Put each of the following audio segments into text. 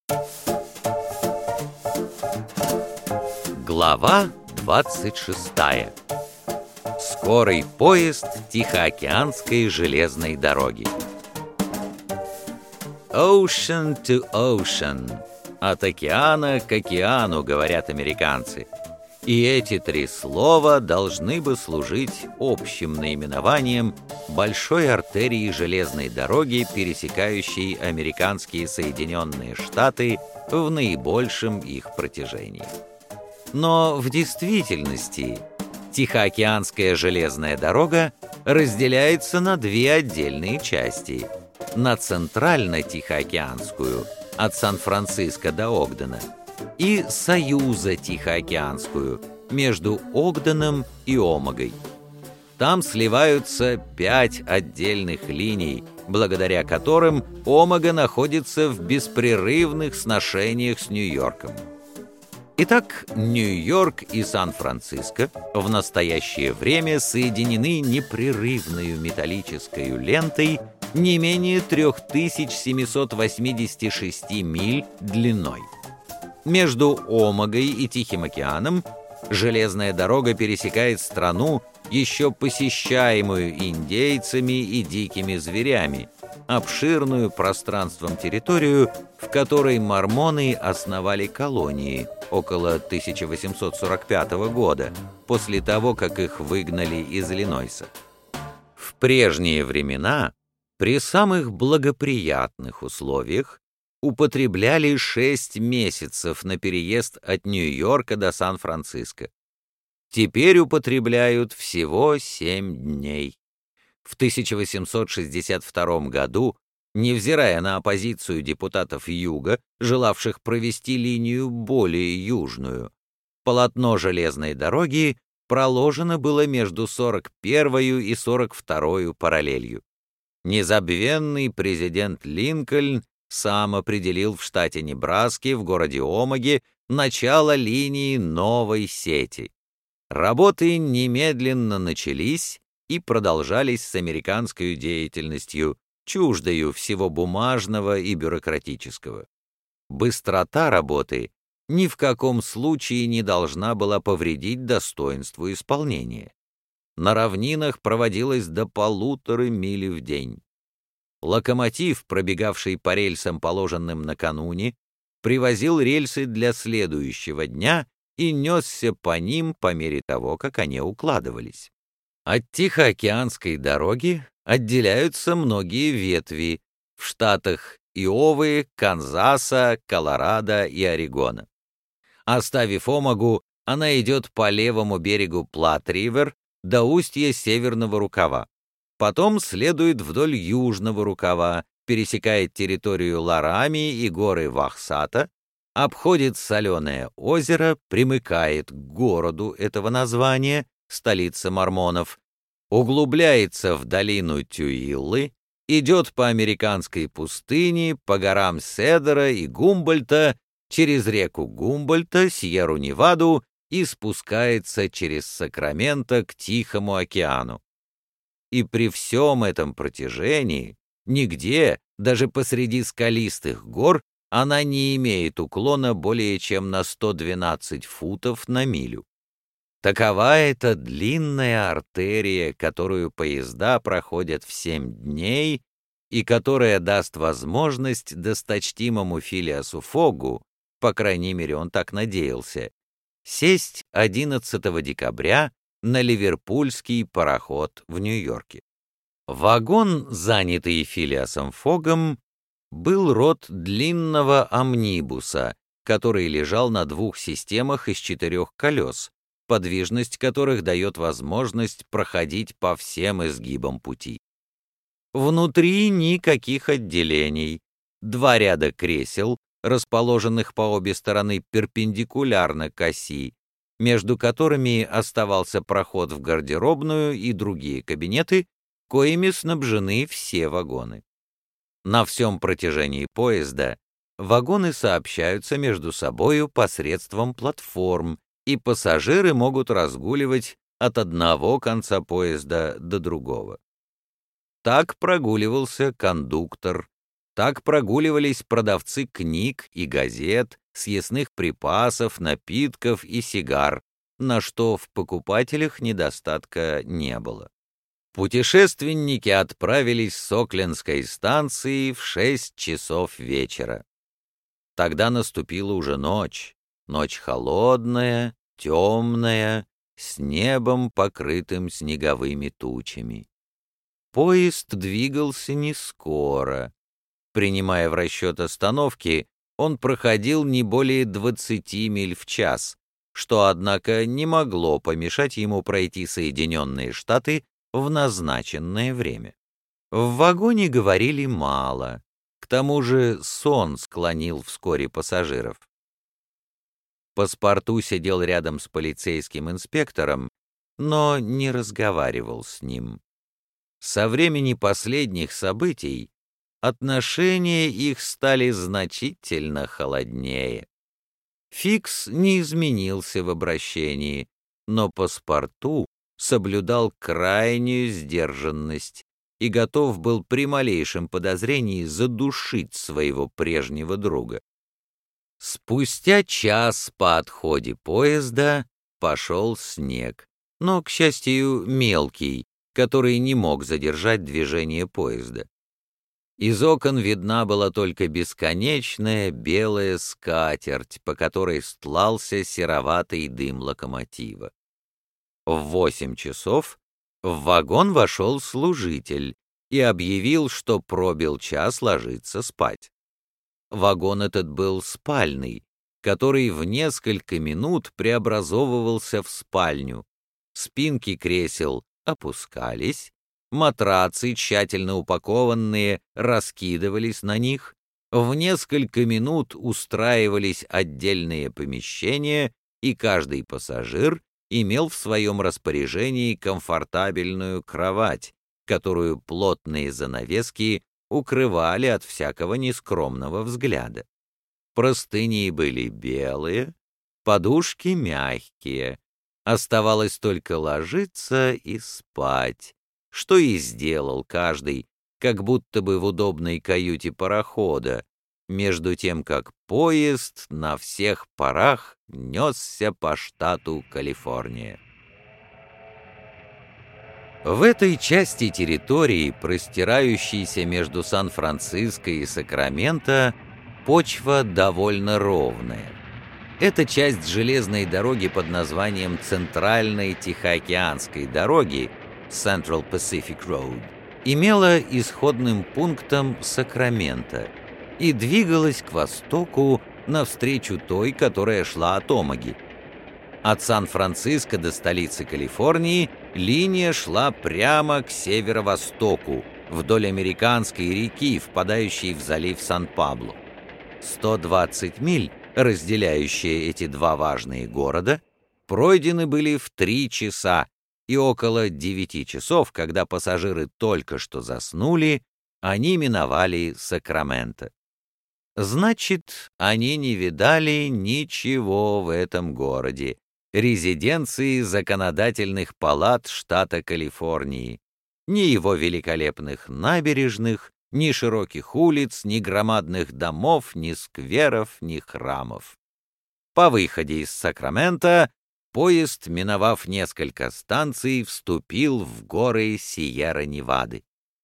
Глава 26. Скорый поезд Тихоокеанской железной дороги. Ocean to ocean. От океана к океану, говорят американцы. И эти три слова должны бы служить общим наименованием большой артерии железной дороги, пересекающей американские Соединенные Штаты в наибольшем их протяжении. Но в действительности Тихоокеанская железная дорога разделяется на две отдельные части: на Центрально-Тихоокеанскую от Сан-Франциско до Огдена и Союзо-Тихоокеанскую между Огденом и Омагой. Там сливаются 5 отдельных линий, благодаря которым Омага находится в беспрерывных сношениях с Нью-Йорком. Итак, Нью-Йорк и Сан-Франциско в настоящее время соединены непрерывной металлической лентой не менее 3786 миль длиной. Между Омагой и Тихим океаном железная дорога пересекает страну, еще посещаемую индейцами и дикими зверями, обширную пространством территорию, в которой мормоны основали колонии около 1845 года, после того, как их выгнали из Иллинойса. В прежние времена, при самых благоприятных условиях, употребляли 6 месяцев на переезд от Нью-Йорка до Сан-Франциско. Теперь употребляют всего 7 дней. В 1862 году, невзирая на оппозицию депутатов Юга, желавших провести линию более южную, полотно железной дороги проложено было между 41-ю и 42-ю параллелью. Незабвенный президент Линкольн сам определил в штате Небраски, в городе Омаге, начало линии новой сети. Работы немедленно начались и продолжались с американской деятельностью, чуждою всего бумажного и бюрократического. Быстрота работы ни в каком случае не должна была повредить достоинству исполнения. На равнинах проводилось до 1,5 мили в день. Локомотив, пробегавший по рельсам, положенным накануне, привозил рельсы для следующего дня и несся по ним по мере того, как они укладывались. От Тихоокеанской дороги отделяются многие ветви в штатах Иовы, Канзаса, Колорадо и Орегона. Оставив Омагу, она идет по левому берегу Плат-Ривер до устья Северного рукава. Потом следует вдоль южного рукава, пересекает территорию Ларами и горы Вахсата, обходит Соленое озеро, примыкает к городу этого названия, столица мормонов, углубляется в долину Тюиллы, идет по американской пустыне, по горам Седера и Гумбольта, через реку Гумбольта, Сьерру-Неваду и спускается через Сакраменто к Тихому океану. И при всем этом протяжении нигде, даже посреди скалистых гор, она не имеет уклона более чем на 112 футов на милю. Такова эта длинная артерия, которую поезда проходят в 7 дней и которая даст возможность досточтимому Филиасу Фоггу, по крайней мере он так надеялся, сесть 11 декабря на ливерпульский пароход в Нью-Йорке. Вагон, занятый Филиасом Фоггом, был род длинного амнибуса, который лежал на 2 системах из 4 колес, подвижность которых дает возможность проходить по всем изгибам пути. Внутри никаких отделений, 2 ряда кресел, расположенных по обе стороны перпендикулярно к оси, между которыми оставался проход в гардеробную и другие кабинеты, коими снабжены все вагоны. На всем протяжении поезда вагоны сообщаются между собою посредством платформ, и пассажиры могут разгуливать от одного конца поезда до другого. Так прогуливался кондуктор, Так прогуливались продавцы книг и газет, съестных припасов, напитков и сигар, на что в покупателях недостатка не было. Путешественники отправились с Оклендской станции в 6 часов вечера. Тогда наступила уже ночь, ночь холодная, темная, с небом, покрытым снеговыми тучами. Поезд двигался не скоро. Принимая в расчет остановки, он проходил не более 20 миль в час, что, однако, не могло помешать ему пройти Соединенные Штаты в назначенное время. В вагоне говорили мало, к тому же сон склонил вскоре пассажиров. Паспорту сидел рядом с полицейским инспектором, но не разговаривал с ним. Со времени последних событий отношения их стали значительно холоднее. Фикс не изменился в обращении, но паспорту соблюдал крайнюю сдержанность и готов был при малейшем подозрении задушить своего прежнего друга. Спустя час по отходе поезда пошел снег, но, к счастью, мелкий, который не мог задержать движение поезда. Из окон видна была только бесконечная белая скатерть, по которой стлался сероватый дым локомотива. В 8 часов в вагон вошел служитель и объявил, что пробил час ложиться спать. Вагон этот был спальный, который в несколько минут преобразовывался в спальню. Спинки кресел опускались, матрацы, тщательно упакованные, раскидывались на них, в несколько минут устраивались отдельные помещения, и каждый пассажир имел в своем распоряжении комфортабельную кровать, которую плотные занавески укрывали от всякого нескромного взгляда. Простыни были белые, подушки мягкие, оставалось только ложиться и спать, что и сделал каждый, как будто бы в удобной каюте парохода, между тем как поезд на всех парах несся по штату Калифорния. В этой части территории, простирающейся между Сан-Франциско и Сакраменто, почва довольно ровная. Эта часть железной дороги под названием Центральной Тихоокеанской дороги Central Pacific Road имела исходным пунктом Сакраменто и двигалась к востоку навстречу той, которая шла от Омаги. От Сан-Франциско до столицы Калифорнии линия шла прямо к северо-востоку, вдоль Американской реки, впадающей в залив Сан-Пабло. 120 миль, разделяющие эти два важные города, пройдены были в 3 часа, и около 9 часов, когда пассажиры только что заснули, они миновали Сакраменто. Значит, они не видали ничего в этом городе, резиденции законодательных палат штата Калифорнии, ни его великолепных набережных, ни широких улиц, ни громадных домов, ни скверов, ни храмов. По выходе из Сакрамента поезд, миновав несколько станций, вступил в горы Сьерра-Невады.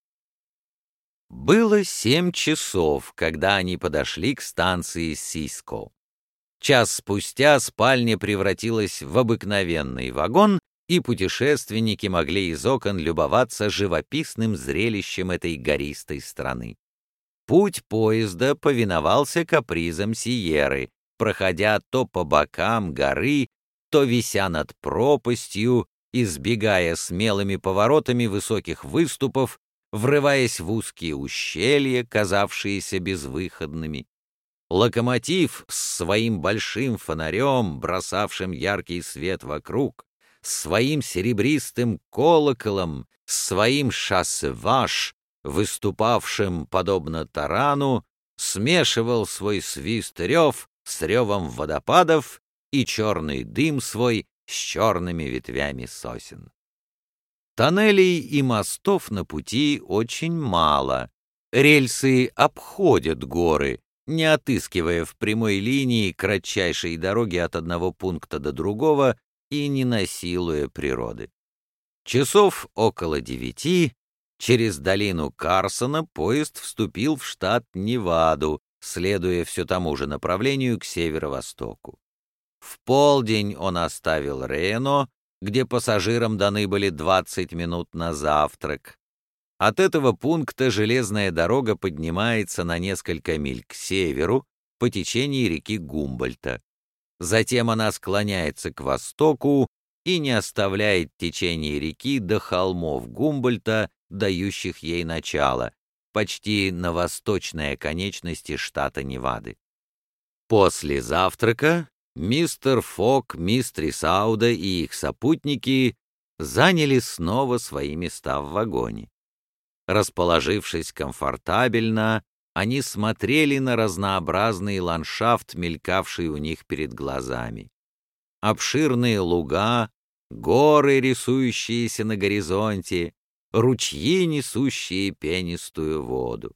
Было 7 часов, когда они подошли к станции Сиско. Час спустя спальня превратилась в обыкновенный вагон, и путешественники могли из окон любоваться живописным зрелищем этой гористой страны. Путь поезда повиновался капризам Сьерры, проходя то по бокам горы, то вися над пропастью, избегая смелыми поворотами высоких выступов, врываясь в узкие ущелья, казавшиеся безвыходными. Локомотив с своим большим фонарем, бросавшим яркий свет вокруг, с своим серебристым колоколом, с своим шоссе-ваш, выступавшим подобно тарану, смешивал свой свист-рев с ревом водопадов и черный дым свой с черными ветвями сосен. Тоннелей и мостов на пути очень мало. Рельсы обходят горы, не отыскивая в прямой линии кратчайшей дороги от одного пункта до другого и не насилуя природы. Часов около 9 через долину Карсона поезд вступил в штат Неваду, следуя все тому же направлению к северо-востоку. В полдень он оставил Рено, где пассажирам даны были 20 минут на завтрак. От этого пункта железная дорога поднимается на несколько миль к северу по течению реки Гумбольдта. Затем она склоняется к востоку и не оставляет течение реки до холмов Гумбольдта, дающих ей начало, почти на восточной оконечности штата Невады. После завтрака мистер Фок, мистрис Ауда и их сопутники заняли снова свои места в вагоне. Расположившись комфортабельно, они смотрели на разнообразный ландшафт, мелькавший у них перед глазами. Обширные луга, горы, рисующиеся на горизонте, ручьи, несущие пенистую воду.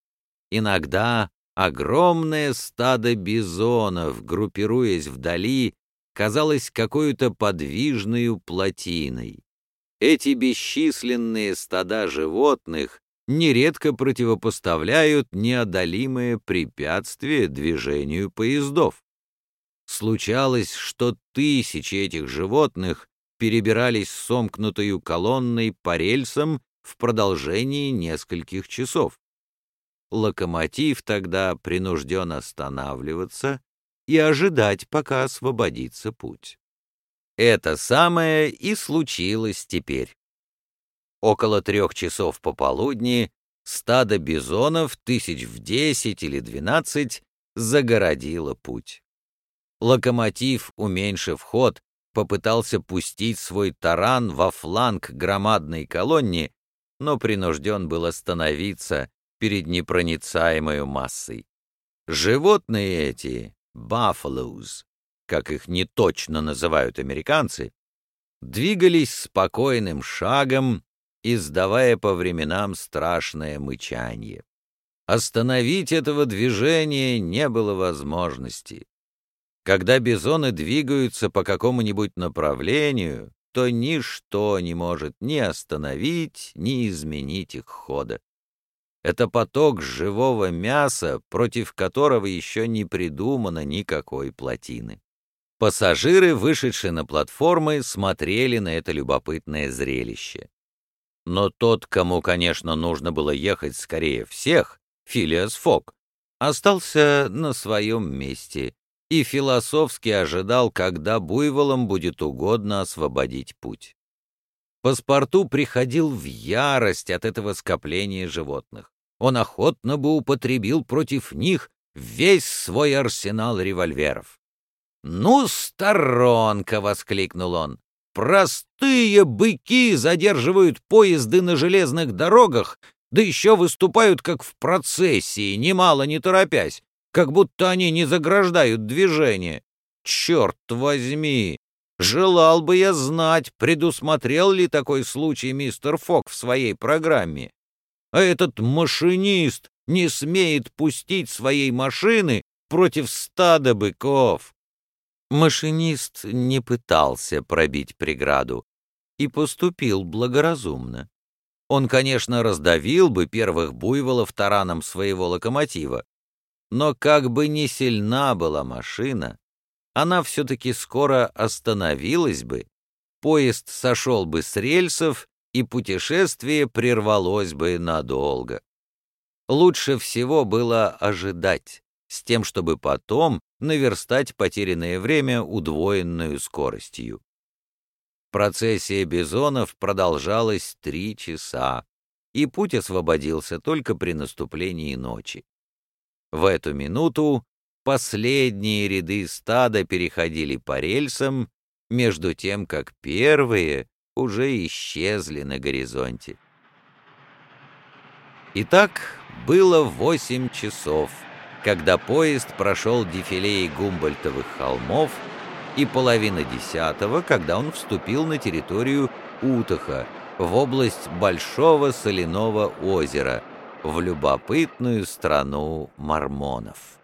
Иногда огромное стадо бизонов, группируясь вдали, казалось какой-то подвижной плотиной. Эти бесчисленные стада животных нередко противопоставляют неодолимые препятствия движению поездов. Случалось, что тысячи этих животных перебирались сомкнутою колонной по рельсам в продолжении нескольких часов. Локомотив тогда принужден останавливаться и ожидать, пока освободится путь. Это самое и случилось теперь. Около 3 часов пополудни стадо бизонов, тысяч в 10 или 12, загородило путь. Локомотив, уменьшив ход, попытался пустить свой таран во фланг громадной колонне, но принужден был остановиться перед непроницаемой массой. Животные эти, buffaloes, как их неточно называют американцы, двигались спокойным шагом, издавая по временам страшное мычанье. Остановить этого движения не было возможности. Когда бизоны двигаются по какому-нибудь направлению, то ничто не может ни остановить, ни изменить их хода. Это поток живого мяса, против которого еще не придумано никакой плотины. Пассажиры, вышедшие на платформы, смотрели на это любопытное зрелище. Но тот, кому, конечно, нужно было ехать скорее всех, Филиас Фок, остался на своем месте и философски ожидал, когда буйволам будет угодно освободить путь. Паспорту приходил в ярость от этого скопления животных. Он охотно бы употребил против них весь свой арсенал револьверов. «Ну, сторонка!» — воскликнул он. «Простые быки задерживают поезды на железных дорогах, да еще выступают как в процессии, немало не торопясь, как будто они не заграждают движение. Черт возьми! Желал бы я знать, предусмотрел ли такой случай мистер Фок в своей программе. А этот машинист не смеет пустить своей машины против стада быков». Машинист не пытался пробить преграду и поступил благоразумно. Он, конечно, раздавил бы первых буйволов тараном своего локомотива, но как бы ни сильна была машина, она все-таки скоро остановилась бы, поезд сошел бы с рельсов, и путешествие прервалось бы надолго. Лучше всего было ожидать, с тем, чтобы потом наверстать потерянное время удвоенную скоростью. Процессия бизонов продолжалась 3 часа, и путь освободился только при наступлении ночи. В эту минуту последние ряды стада переходили по рельсам, между тем, как первые уже исчезли на горизонте. Итак, было 8 часов, когда поезд прошел дефилеи Гумбольдтовых холмов, и половина 10, когда он вступил на территорию Утаха, в область Большого соляного озера, в любопытную страну мормонов.